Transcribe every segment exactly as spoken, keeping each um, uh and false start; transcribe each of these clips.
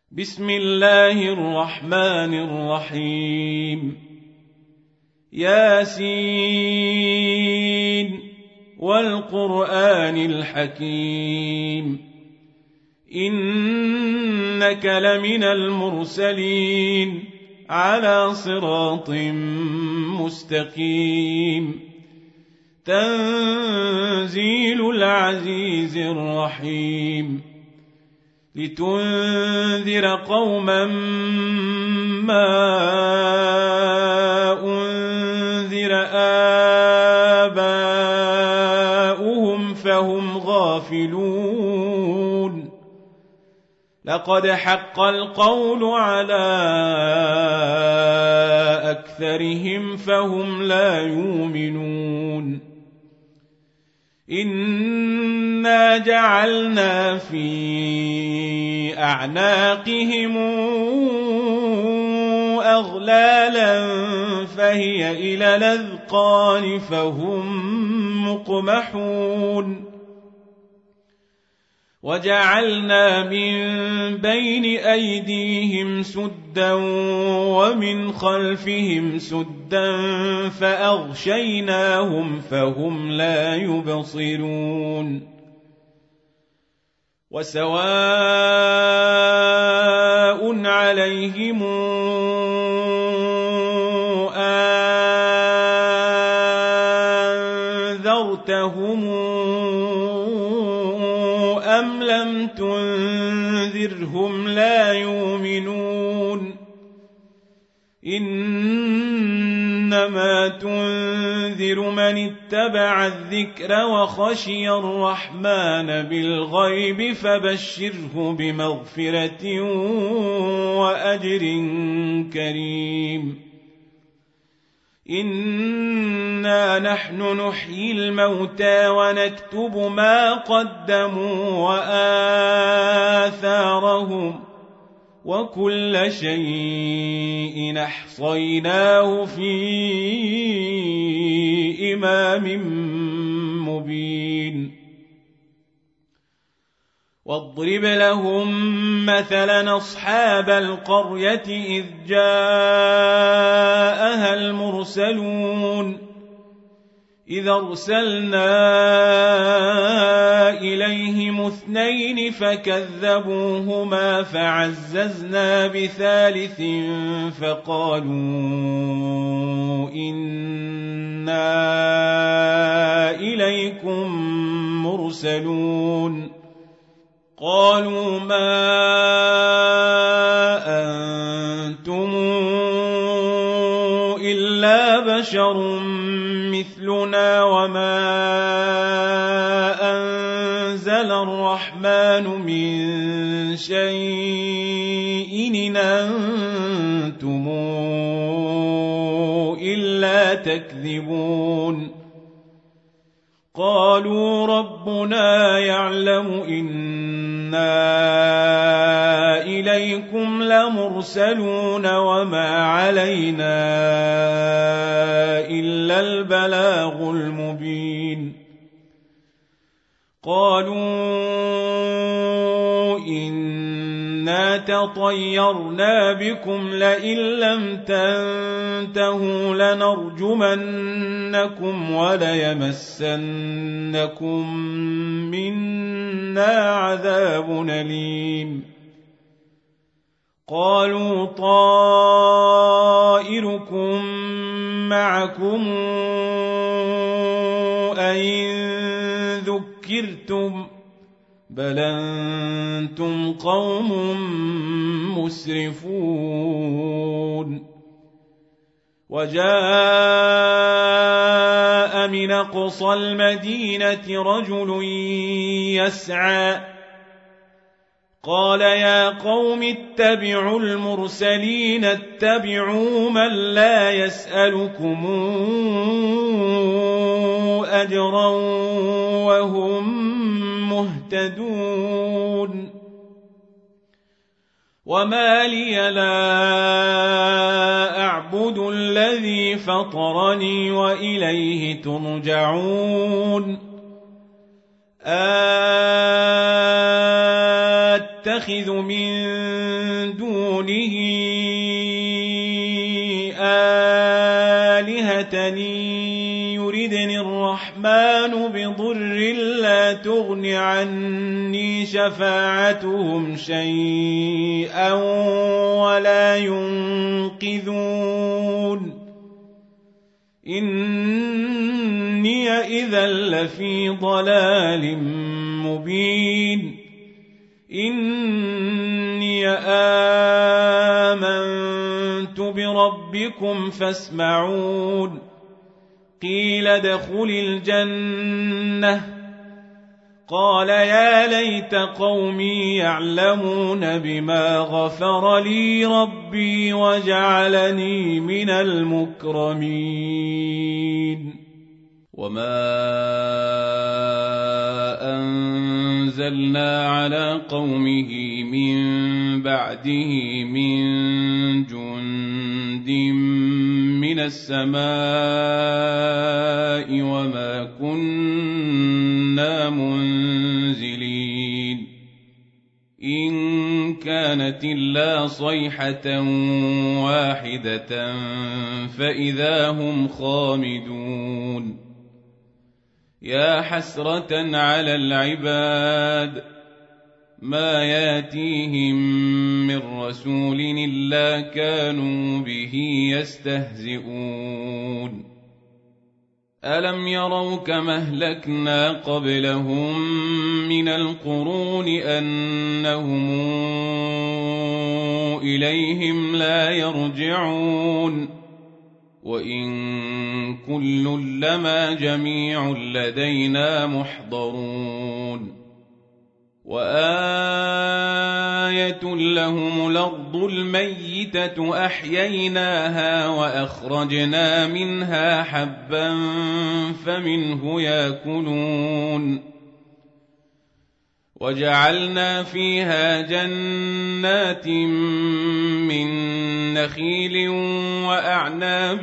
بسم الله الرحمن الرحيم ياسين والقرآن الحكيم إنك لمن المرسلين على صراط مستقيم تنزيل العزيز الرحيم لتنذر قوما ما أنذر آباؤهم فهم غافلون لقد حق القول على أكثرهم فهم لا يؤمنون إنا جعلنا في أعناقهم أغلالا فهي إلى الأذقان فهم مقمحون وجعلنا من بين أيديهم سدا ومن خلفهم سدا فأغشيناهم فهم لا يبصرون وسواء عليهم أنذرتهم أم لم تنذرهم لا يؤمنون إنما تنذر من اتبع الذكر وخشي الرحمن بالغيب فبشره بمغفرة وأجر كريم إنا نحن نحيي الموتى ونكتب ما قدموا وآثارهم وكل شيء أحصيناه في إمام مبين واضرب لهم مثلا أصحاب القرية إذ جاءها المرسلون إذ أرسلنا إليهم اثنين فكذبوهما فعززنا بثالث فقالوا إنا إليكم مرسلون قالوا ما أنتم إلا بشر مثلنا وما أنزل الرحمن من شيء إن أنتم إلا تكذبون قالوا ربنا يعلم إنا إليكم لمرسلون وما علينا إلا البلاغ المبين قالوا إنا تطيرنا بكم لئن لم تنتهوا لنرجمنكم وليمسنكم منا عذاب أليم قالوا طائركم معكم أئن ذكرتم بل أنتم قوم مسرفون وجاء من أقصى المدينة رجل يسعى قال يا قوم اتبعوا المرسلين اتبعوا من لا يسألكم أجرا وهم مهتدون وما لي لا أعبد الذي فطرني وإليه ترجعون أتخذ أتخذ من دونه آلهة يردني الرحمن بضر لا تغن عني شفاعتهم شيئا ولا ينقذون إني إذا لفي ضلال مبين إني آمنت بربكم فاسمعون قيل ادخل الجنة قال يا ليت قومي يعلمون بما غفر لي ربي وجعلني من المكرمين وما أنزلنا على قومه من بعده من جند من السماء وما كنا منزلين إن كانت إلا صيحة واحدة فإذا هم خامدون يا حسرة على العباد ما ياتيهم من رسول إلا كانوا به يستهزئون ألم يروا كما أهلكنا قبلهم من القرون أنهم إليهم لا يرجعون وإن كل لما جميع لدينا محضرون وآية لهم الأرض الميتة أحييناها وأخرجنا منها حبا فمنه يأكلون وجعلنا فيها جنات من نخيل وأعناب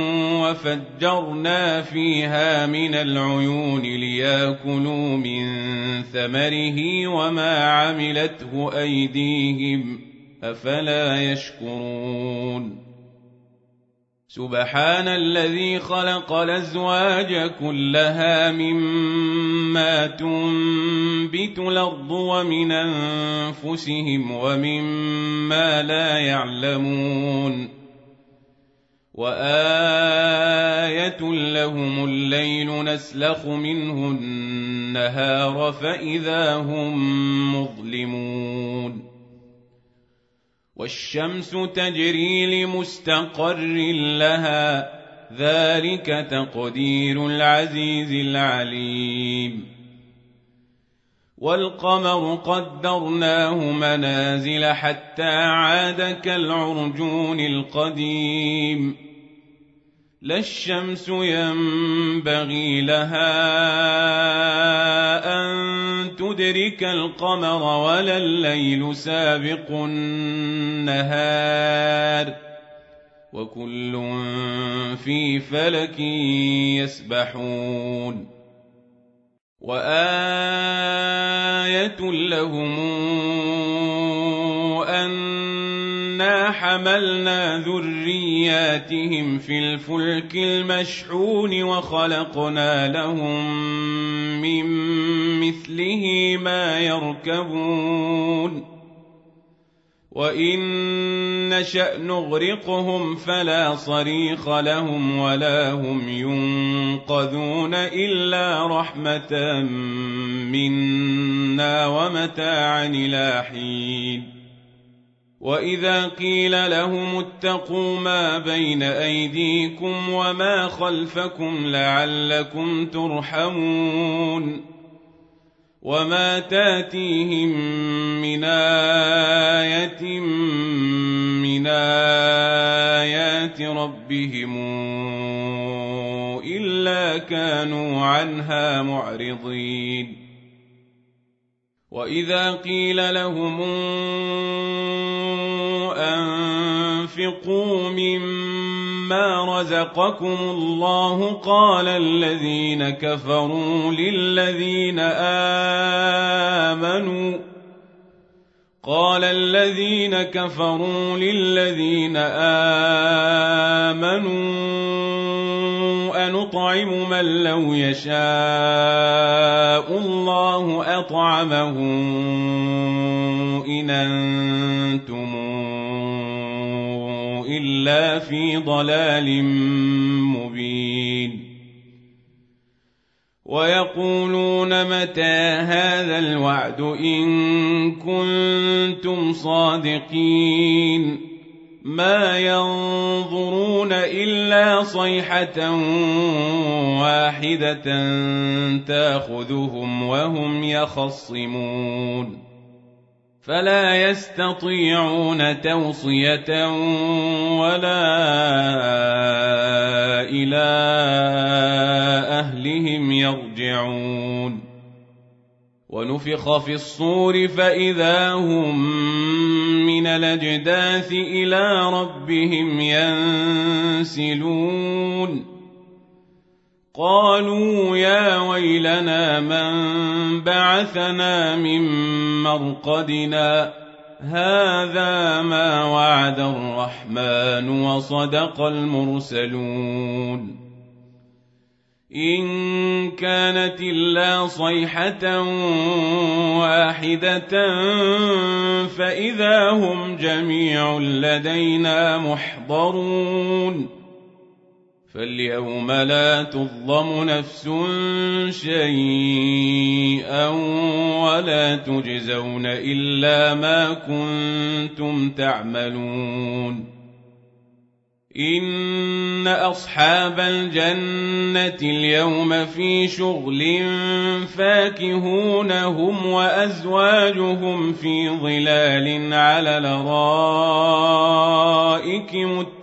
وفجرنا فيها من العيون ليأكلوا من ثمره وما عملته أيديهم أفلا يشكرون سبحان الذي خلق الأزواج كلها مما تنبت الأرض ومن أنفسهم ومما لا يعلمون وآية لهم الليل نسلخ منه النهار فإذا هم مظلمون والشمس تجري لمستقر لها ذلك تقدير العزيز العليم والقمر قدرناه منازل حتى عاد كالعرجون القديم لا الشمس ينبغي لها أن تدرك القمر ولا الليل سابق النهار وكل في فلك يسبحون وآية لهم أنا حملنا ذرياتهم في الفلك المشحون وخلقنا لهم من مثله ما يركبون وإن نشأ نغرقهم فلا صريخ لهم ولا هم ينقذون إلا رحمة منا ومتاعا إلى حين وإذا قيل لهم اتقوا ما بين أيديكم وما خلفكم لعلكم ترحمون وما تاتيهم من آية من آيات ربهم إلا كانوا عنها معرضين وإذا قيل لهم أنفقوا مما رزقكم الله قال الذين كفروا للذين آمنوا قال الذين كفروا للذين آمنوا أنطعم من لو يشاء الله أطعمه إن أنتم إلا في ضلال مبين ويقولون متى هذا الوعد إن كنتم صادقين ما ينظرون إلا صيحة واحدة تأخذهم وهم يخصمون فلا يستطيعون توصية ولا إلى أهلهم يرجعون ونفخ في الصور فإذا هم من الأجداث إلى ربهم ينسلون قالوا يا ويلنا من بعثنا من مرقدنا هذا ما وعد الرحمن وصدق المرسلون إن كانت إلا صيحة واحدة فإذا هم جميع لدينا محضرون فاليوم لا تظلم نفس شيئا ولا تجزون إلا ما كنتم تعملون إن أصحاب الجنة اليوم في شغل فاكهون هم وأزواجهم في ظلال على الأرائك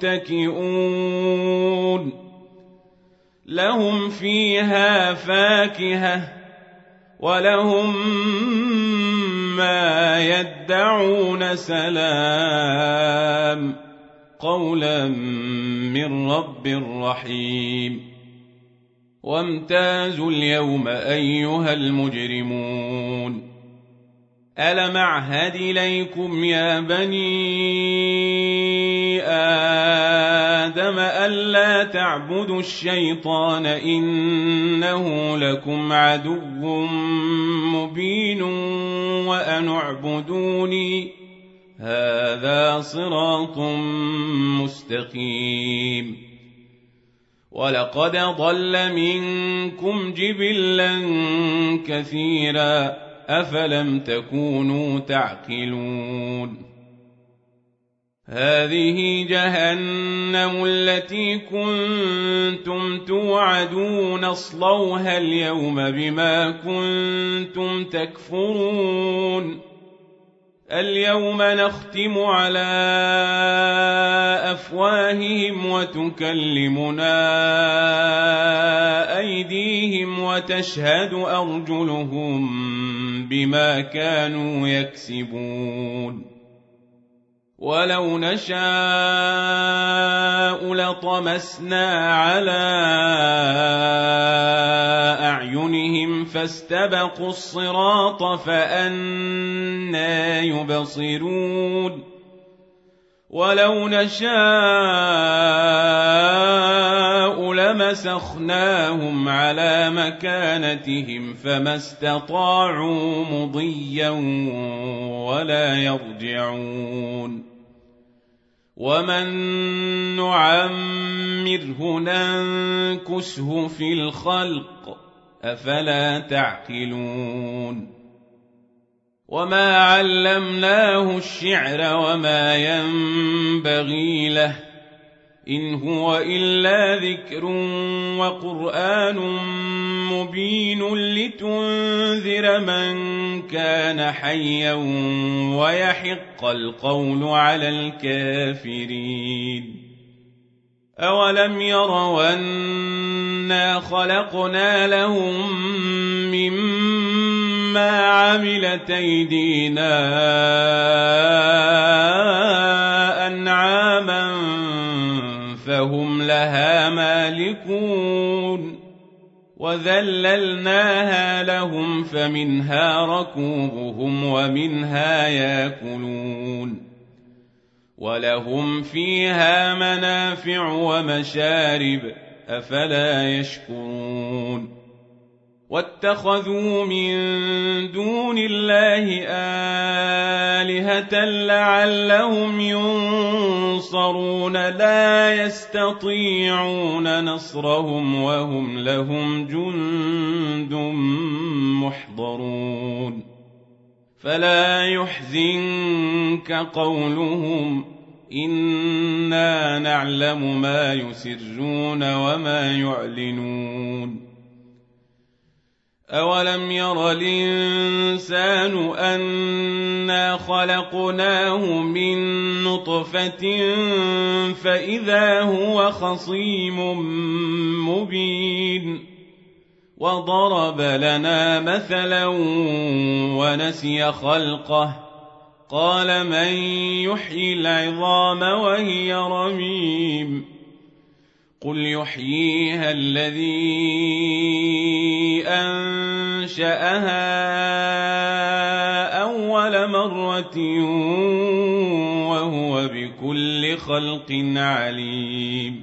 متكئون لهم فيها فاكهة ولهم ما يدعون سلام قولا من رب رحيم وامتازوا اليوم أيها المجرمون ألم أعهد إليكم يا بني آدم ألا تعبدوا الشيطان إنه لكم عدو مبين وأن اعبدوني هذا صراط مستقيم ولقد ضل منكم جبلا كثيرا أفلم تكونوا تعقلون هذه جهنم التي كنتم توعدون اصلوها اليوم بما كنتم تكفرون اليوم نختم على أفواههم وتكلمنا أيديهم وتشهد أرجلهم بما كانوا يكسبون ولو نشاء لطمسنا على أعينهم فاستبقوا الصراط فأنى يبصرون ولو نشاء لمسخناهم على مكانتهم فما استطاعوا مضيا ولا يرجعون ومن نعمره ننكسه في الخلق أفلا تعقلون وما علمناه الشعر وما ينبغي له إن هو إلا ذكر وقرآن مبين لتنذر من كان حيا ويحق القول على الكافرين أولم يروا أنا خلقنا لهم مما عملت أيدينا أنعاما فهم لها مالكون وذللناها لهم فمنها ركوبهم ومنها يأكلون ولهم فيها منافع ومشارب أفلا يشكرون واتخذوا من دون الله آلهة لعلهم ينصرون لا يستطيعون نصرهم وهم لهم جند محضرون فلا يحزنك قولهم إنا نعلم ما يسرون وما يعلنون أولم ير الإنسان أنا خلقناه من نطفة فإذا هو خصيم مبين وضرب لنا مثلا ونسي خلقه قال من يحيي العظام وهي رميم قل يحييها الذي أنشأها أول مرة وهو بكل خلق عليم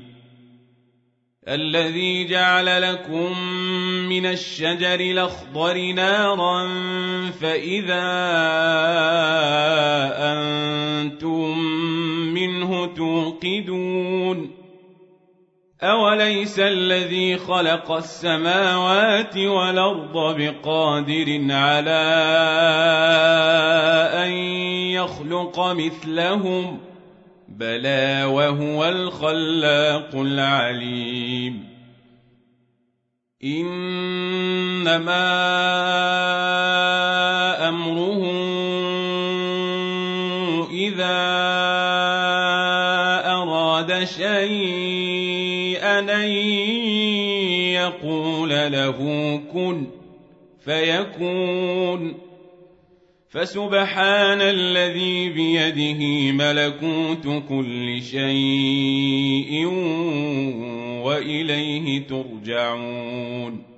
الذي جعل لكم من الشجر الأخضر نارا فإذا أنتم منه توقدون أوليس الذي خلق السماوات والأرض بقادر على أن يخلق مثلهم بلى وهو الخلاق العليم إنما أمره إذا أراد شيئا أن يقول له كن فيكون فسبحان الذي بيده ملكوت كل شيء وإليه ترجعون